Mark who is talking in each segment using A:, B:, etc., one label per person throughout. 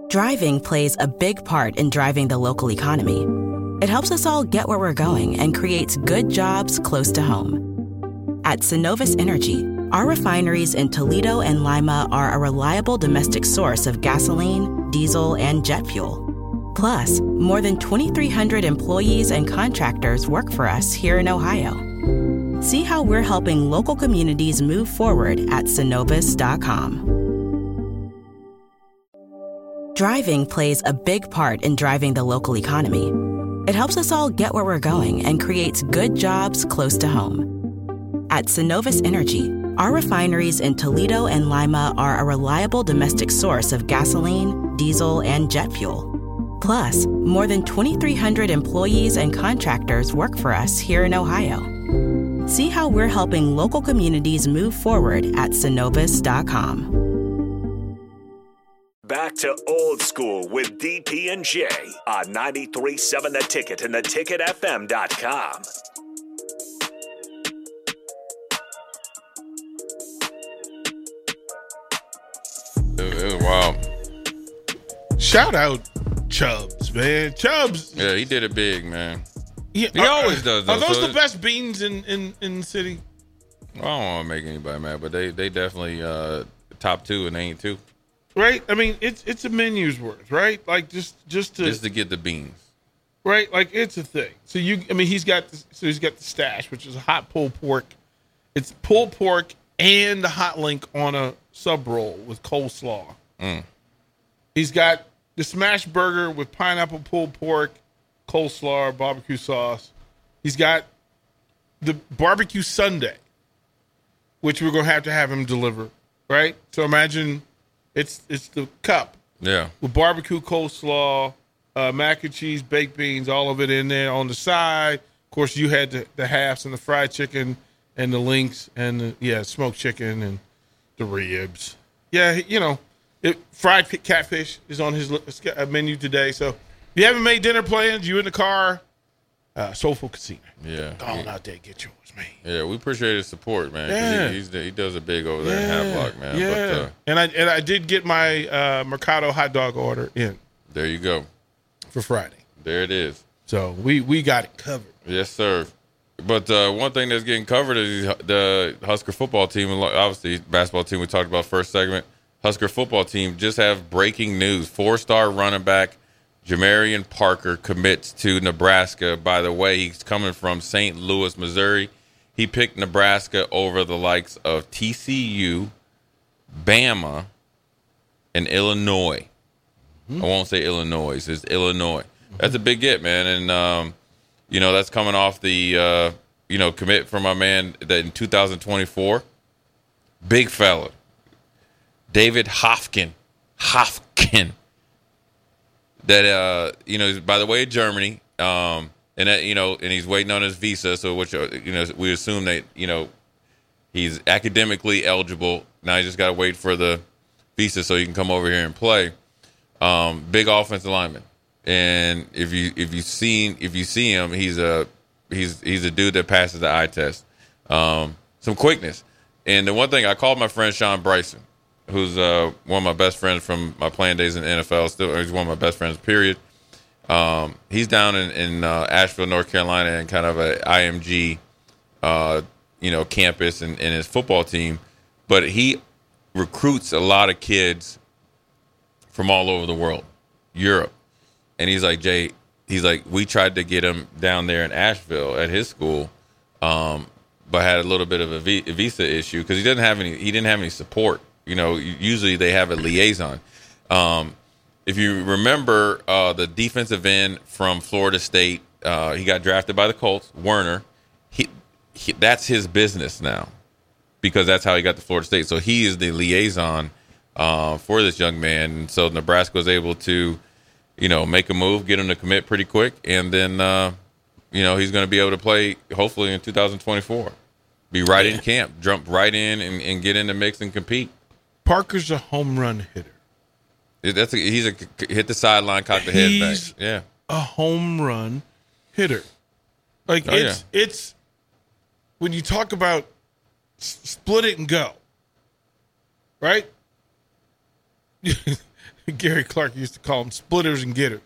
A: Driving plays a big part in driving the local economy. It helps us all get where we're going and creates good jobs close to home. At Synovus Energy, our refineries in Toledo and Lima are a reliable domestic source of gasoline, diesel, and jet fuel. Plus, more than 2,300 employees and contractors work for us here in Ohio. See how we're helping local communities move forward at Synovus.com. Driving plays a big part in driving the local economy. It helps us all get where we're going and creates good jobs close to home. At Synovus Energy, our refineries in Toledo and Lima are a reliable domestic source of gasoline, diesel, and jet fuel. Plus, more than 2,300 employees and contractors work for us here in Ohio. See how we're helping local communities move forward at Synovus.com.
B: Back to old school with DP and J on 93.7 The Ticket and theticketfm.com.
C: It was wild.
D: Shout out Chubbs, man. Chubbs.
C: Yeah, he did it big, man.
D: Yeah,
C: He always does, though.
D: Are those
C: So
D: the best beans in the city?
C: I don't want to make anybody mad, but they definitely top two, and they ain't two.
D: Right? I mean, it's a menu's worth, right? Like just to
C: get the beans.
D: Right? Like it's a thing. So he's got the stash, which is a hot pulled pork. It's pulled pork and the hot link on a sub roll with coleslaw. He's got the smash burger with pineapple pulled pork, coleslaw, barbecue sauce. He's got the barbecue sundae, which we're gonna have to have him deliver. Right? So imagine it's the cup.
C: Yeah.
D: With barbecue, coleslaw, mac and cheese, baked beans, all of it in there. On the side, of course, you had the halves and the fried chicken and the links and the smoked chicken and the ribs. Yeah, fried catfish is on his menu today. So if you haven't made dinner plans, you in the car, Soulful Casino.
C: Yeah.
D: Go on out there and get yours, man.
C: Yeah, we appreciate his support, man.
D: Yeah.
C: He does it big over there in Havelock, man.
D: Yeah.
C: But,
D: and I did get my Mercado hot dog order in.
C: There you go.
D: For Friday.
C: There it is.
D: So we got it covered.
C: Yes, sir. But one thing that's getting covered is the Husker football team, and obviously basketball team we talked about first segment. Husker football team just have breaking news. 4-star running back Jamarian Parker commits to Nebraska. By the way, he's coming from St. Louis, Missouri. He picked Nebraska over the likes of TCU, Bama, and Illinois. I won't say Illinois. It's Illinois. That's a big get, man. And, that's coming off the, commit from my man that in 2024. Big fella. David Hofkin. That, is by the way of Germany. And he's waiting on his visa. So, we assume that, he's academically eligible. Now he just got to wait for the visa so he can come over here and play. Big offensive lineman, and if you see him, he's a dude that passes the eye test. Some quickness, and the one thing I called my friend Sean Bryson, who's one of my best friends from my playing days in the NFL. Still, he's one of my best friends. Period. He's down in Asheville, North Carolina, and kind of a IMG, campus and his football team, but he recruits a lot of kids from all over the world, Europe. And he's like, Jay, we tried to get him down there in Asheville at his school, but had a little bit of a visa issue because he didn't have any support. Usually they have a liaison. If you remember the defensive end from Florida State, he got drafted by the Colts, Werner. He that's his business now because that's how he got to Florida State. So he is the liaison for this young man. And so Nebraska was able to, make a move, get him to commit pretty quick. And then, he's going to be able to play hopefully in 2024. Be right in camp, jump right in and get in the mix and compete.
D: Parker's a home run hitter.
C: He's hit the sideline, cock the head back. Yeah.
D: A home run hitter. It's when you talk about split it and go, right? Gary Clark used to call them splitters and getters.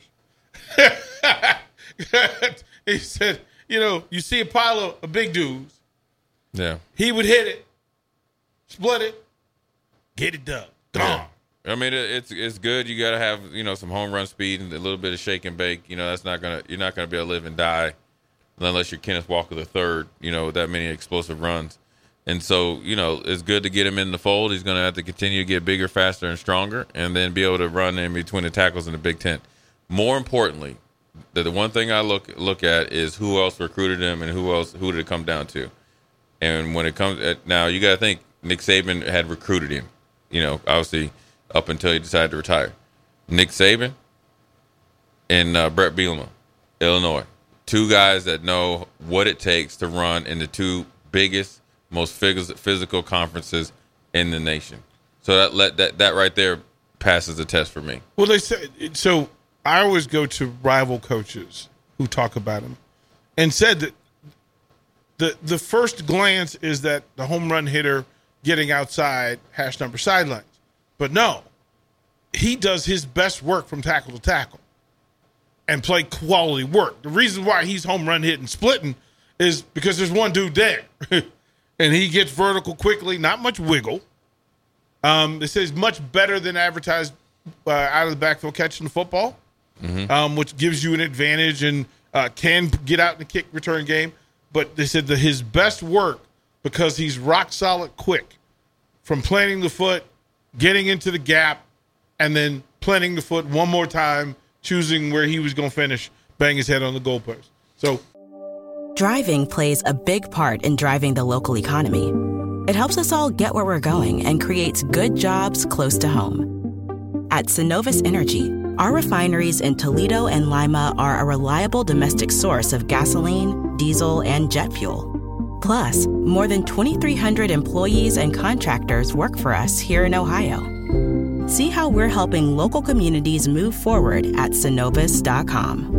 D: He said, you see a pile of big dudes.
C: Yeah.
D: He would hit it, split it, get it done. Gone.
C: I mean, it's good. You got to have, some home run speed and a little bit of shake and bake. You're not gonna be able to live and die unless you're Kenneth Walker III, with that many explosive runs. And so, it's good to get him in the fold. He's going to have to continue to get bigger, faster, and stronger, and then be able to run in between the tackles in the Big Ten. More importantly, the one thing I look at is who else recruited him and who did it come down to. And when it comes now, you got to think Nick Saban had recruited him, obviously up until he decided to retire. Nick Saban and Brett Bielema, Illinois, two guys that know what it takes to run in the two biggest, most physical conferences in the nation. So that right there passes the test for me.
D: Well, they said so. I always go to rival coaches who talk about him, and said that the first glance is that the home run hitter getting outside #number sidelines, but no, he does his best work from tackle to tackle, and play quality work. The reason why he's home run hitting, splitting, is because there's one dude there. And he gets vertical quickly, not much wiggle. They say he's much better than advertised out of the backfield catching the football, which gives you an advantage and can get out in the kick return game. But they said that his best work, because he's rock solid quick, from planting the foot, getting into the gap, and then planting the foot one more time, choosing where he was going to finish, bang his head on the goalpost. So
A: Driving plays a big part in driving the local economy. It helps us all get where we're going and creates good jobs close to home. At Synovus Energy, our refineries in Toledo and Lima are a reliable domestic source of gasoline, diesel, and jet fuel. Plus, more than 2,300 employees and contractors work for us here in Ohio. See how we're helping local communities move forward at Synovus.com.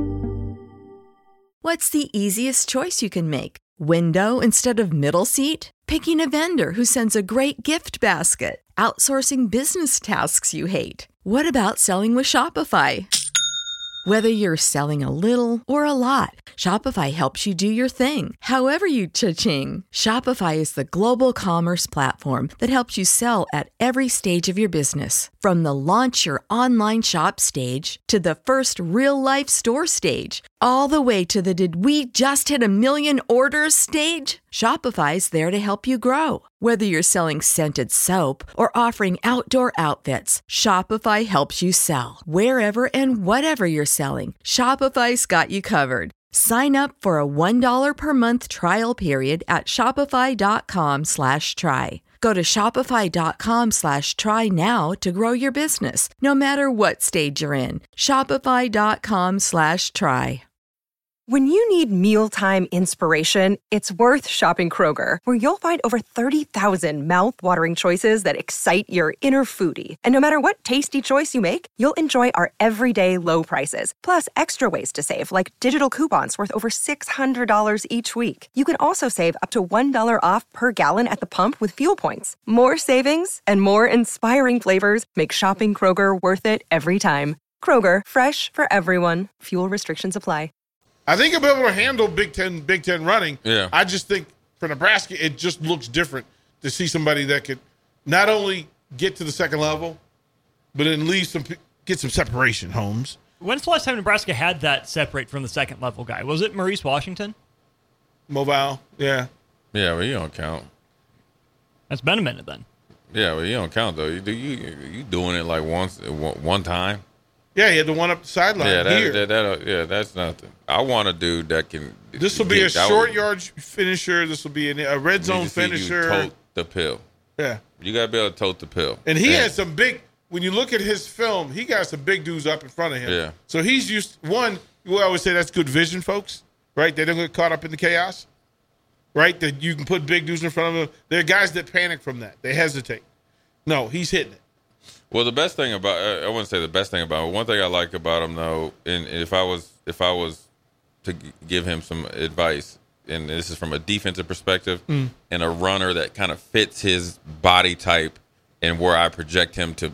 E: What's the easiest choice you can make? Window instead of middle seat? Picking a vendor who sends a great gift basket? Outsourcing business tasks you hate? What about selling with Shopify? Whether you're selling a little or a lot, Shopify helps you do your thing, however you cha-ching. Shopify is the global commerce platform that helps you sell at every stage of your business. From the launch your online shop stage to the first real-life store stage, all the way to the did we just hit 1 million orders stage. Shopify's there to help you grow. Whether you're selling scented soap or offering outdoor outfits, Shopify helps you sell. Wherever and whatever you're selling, Shopify's got you covered. Sign up for a $1 per month trial period at shopify.com/try. Go to shopify.com/try now to grow your business, no matter what stage you're in. Shopify.com/try.
F: When you need mealtime inspiration, it's worth shopping Kroger, where you'll find over 30,000 mouth-watering choices that excite your inner foodie. And no matter what tasty choice you make, you'll enjoy our everyday low prices, plus extra ways to save, like digital coupons worth over $600 each week. You can also save up to $1 off per gallon at the pump with fuel points. More savings and more inspiring flavors make shopping Kroger worth it every time. Kroger, fresh for everyone. Fuel restrictions apply.
D: I think I'll be able to handle Big Ten running.
C: Yeah.
D: I just think for Nebraska, it just looks different to see somebody that could not only get to the second level, but at least get some separation, Holmes.
G: When's the last time Nebraska had that separate from the second level guy? Was it Maurice Washington?
D: Mobile, yeah.
C: Yeah, well, you don't count.
G: That's been a minute then.
C: Yeah, well, you don't count, though. You doing it like one time.
D: Yeah, he had the one up the sideline here.
C: That's nothing. I want a dude that can.
D: This will be a short yard finisher. This will be a red zone finisher.
C: Tote the pill.
D: Yeah,
C: you got to be able to tote the pill.
D: And he has some big. When you look at his film, he got some big dudes up in front of him.
C: Yeah.
D: So he's used one. We always say that's good vision, folks. Right? They don't get caught up in the chaos. Right? That you can put big dudes in front of them. There are guys that panic from that. They hesitate. No, he's hitting it.
C: Well, the best thing about I wouldn't say the best thing about him. One thing I like about him, though, and if I was to give him some advice, and this is from a defensive perspective, and a runner that kind of fits his body type and where I project him to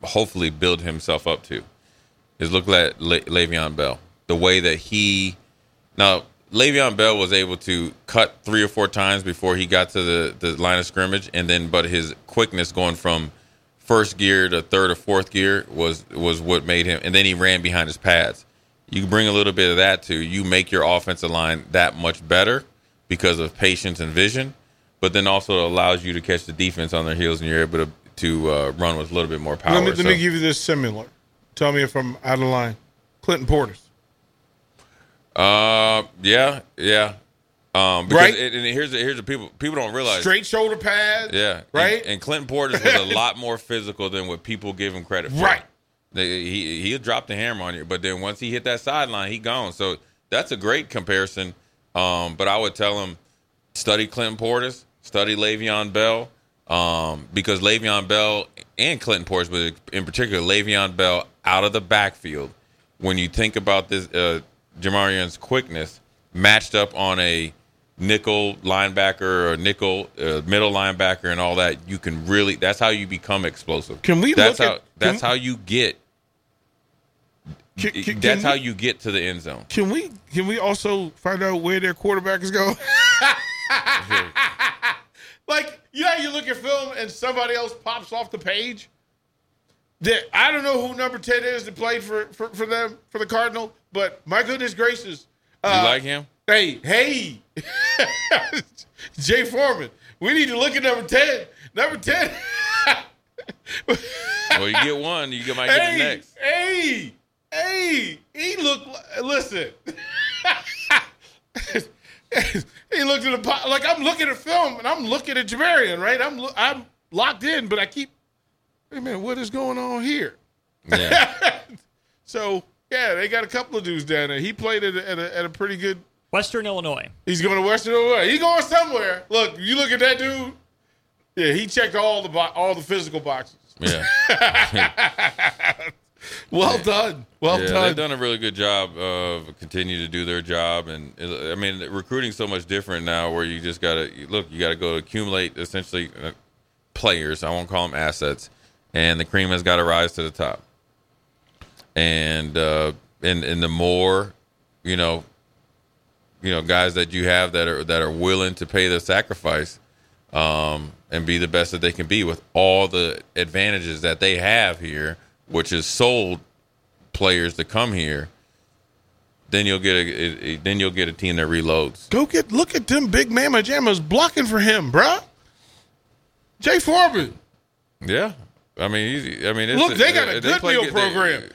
C: hopefully build himself up to is look at Le'Veon Bell. The way that now Le'Veon Bell was able to cut 3 or 4 times before he got to the line of scrimmage, but his quickness going from first gear to third or fourth gear was what made him, and then he ran behind his pads. You bring a little bit of that to, you make your offensive line that much better because of patience and vision, but then also it allows you to catch the defense on their heels, and you're able to run with a little bit more power.
D: Let me give you this similar. Tell me if I'm out of line. Clinton Portis.
C: Yeah. Because
D: right.
C: And here's the people don't realize
D: straight shoulder pads.
C: Yeah.
D: Right.
C: And Clinton Portis was a lot more physical than what people give him credit for.
D: Right.
C: He'll drop the hammer on you, but then once he hit that sideline, he gone. So that's a great comparison. But I would tell him, study Clinton Portis, study Le'Veon Bell, because Le'Veon Bell and Clinton Portis, but in particular Le'Veon Bell out of the backfield, when you think about this, Jamarion's quickness matched up on a nickel linebacker or nickel middle linebacker and all that, you can really, that's how you become explosive. That's how you get you get to the end zone.
D: Can we also find out where their quarterbacks go? Like, you look at film and somebody else pops off the page. I don't know who number 10 is that played for them, for the Cardinal, but my goodness gracious.
C: You like him?
D: Hey. Jay Foreman. We need to look at number 10. Number 10.
C: Well, you get one, you might get the next.
D: Hey. He looked, listen. He looked at the, like I'm looking at film and I'm looking at Jamarian, right? I'm locked in, but I keep, hey man, what is going on here?
C: Yeah.
D: So, yeah, they got a couple of dudes down there. He played at a pretty good.
G: Western Illinois.
D: He's going to Western Illinois. He's going somewhere. Look, you look at that dude. Yeah, he checked all the physical boxes.
C: Yeah.
D: Well done. Well done.
C: They've done a really good job of continuing to do their job. And, I mean, recruiting's so much different now where you just got to, you got to go accumulate essentially players. I won't call them assets. And the cream has got to rise to the top. And the more, guys that you have that are willing to pay the sacrifice and be the best that they can be with all the advantages that they have here, which is sold players to come here, then you'll get a team that reloads.
D: Look at them big mama jammas blocking for him, bruh. Jay Foreman.
C: Yeah. I mean,
D: look, they got a good meal program.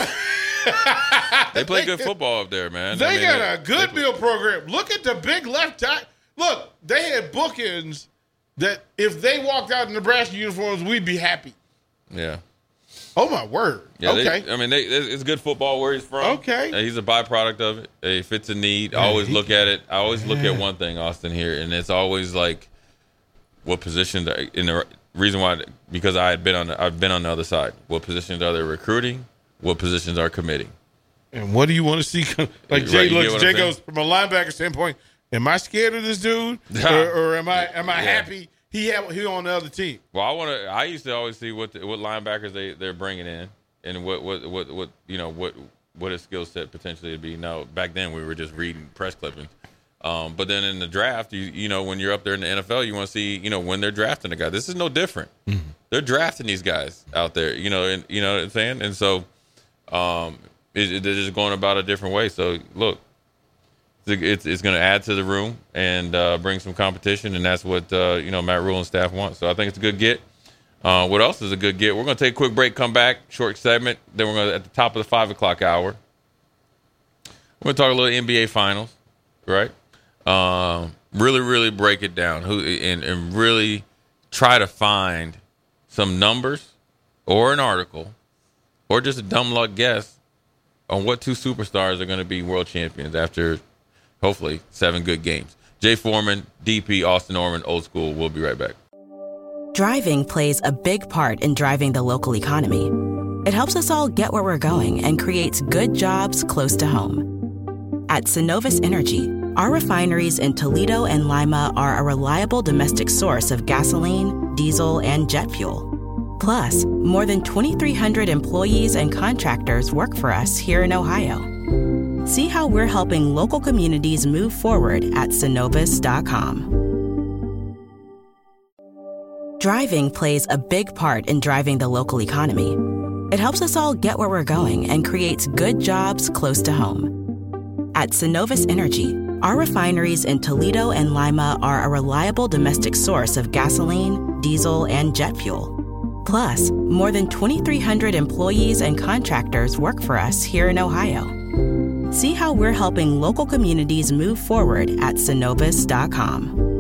C: They play good football up there, man.
D: They got a good meal program. Look at the big left tackle. Look, they had bookends that if they walked out in Nebraska uniforms, we'd be happy.
C: Yeah.
D: Oh, my word.
C: Yeah,
D: okay.
C: It's good football where he's from.
D: Okay.
C: He's a byproduct of it. He fits a need. I always look at it. I always look at one thing, Austin, here, and it's always like what position in the reason why, because I've been on the other side. What positions are they recruiting? What positions are committing?
D: And what do you want to see? Like Jay looks, Jay goes from a linebacker standpoint. Am I scared of this dude, or am I happy he on the other team?
C: Well, I used to always see what linebackers they're bringing in, and what his skill set potentially would be. Now, back then we were just reading press clippings. But then in the draft, when you're up there in the NFL, you want to see, when they're drafting a guy. This is no different. Mm-hmm. They're drafting these guys out there, and you know what I'm saying? And so they're just going about a different way. So, look, it's going to add to the room and bring some competition, and that's what, Matt Rhule and staff want. So I think it's a good get. What else is a good get? We're going to take a quick break, come back, short segment. Then we're going to, at the top of the 5 o'clock hour, we're going to talk a little NBA Finals, right? Really, really break it down and really try to find some numbers or an article or just a dumb luck guess on what 2 superstars are going to be world champions after, hopefully, 7 good games. Jay Foreman, DP, Austin Norman, Old School. We'll be right back.
A: Driving plays a big part in driving the local economy. It helps us all get where we're going and creates good jobs close to home. At Synovus Energy, our refineries in Toledo and Lima are a reliable domestic source of gasoline, diesel, and jet fuel. Plus, more than 2,300 employees and contractors work for us here in Ohio. See how we're helping local communities move forward at Synovus.com. Driving plays a big part in driving the local economy. It helps us all get where we're going and creates good jobs close to home. At Synovus Energy, our refineries in Toledo and Lima are a reliable domestic source of gasoline, diesel, and jet fuel. Plus, more than 2,300 employees and contractors work for us here in Ohio. See how we're helping local communities move forward at Synovus.com.